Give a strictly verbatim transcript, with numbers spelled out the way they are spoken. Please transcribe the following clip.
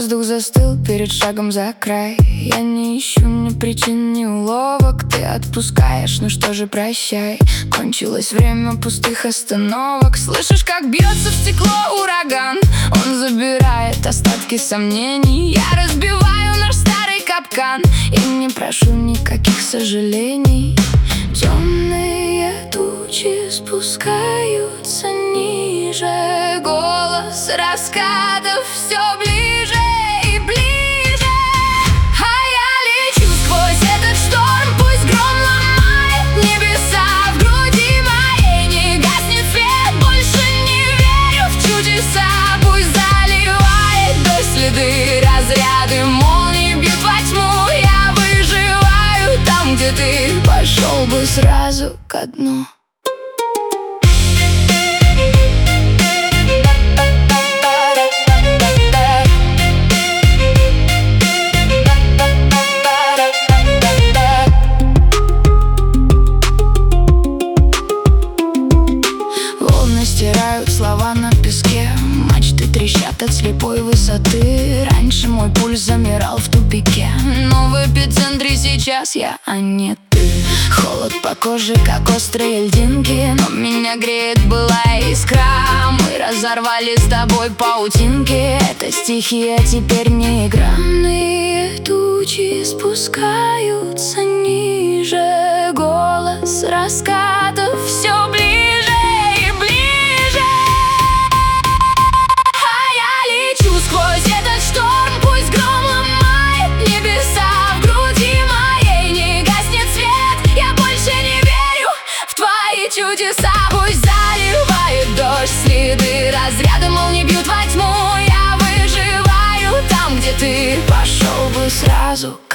Воздух застыл перед шагом за край. Я не ищу ни причин, ни уловок. Ты отпускаешь, ну что же, прощай. Кончилось время пустых остановок. Слышишь, как бьется в стекло ураган? Он забирает остатки сомнений. Я разбиваю наш старый капкан и не прошу никаких сожалений. Темные тучи спускаются ниже. Голос раскатов все ближе и ближе. А я лечу сквозь этот шторм. Пусть гром ломает небеса. В груди моей не гаснет свет. Больше не верю в чудеса. Пусть заливает дождь следы. Разряды молний бьют во тьму. Я выживаю там, где ты пошел бы сразу ко дну. Волны стирают слова на песке. Мачты трещат от слепой высоты. Раньше мой пульс замирал в тупике, но в эпицентре сейчас я, а не ты. Холод по коже, как острые льдинки, но меня греет былая искра. Мы разорвали с тобой паутинки. Это стихия, теперь не игра. Темные тучи спускаются ниже. Голос раскатов все ближе и ближе. А я лечу сквозь этот шторм. Пусть гром ломает небеса. В груди моей не гаснет свет. Я больше не верю в твои чудеса. Пусть заливает дождь следы. Разряды молний бьют во тьму. Я выживаю там, где ты пошел бы сразу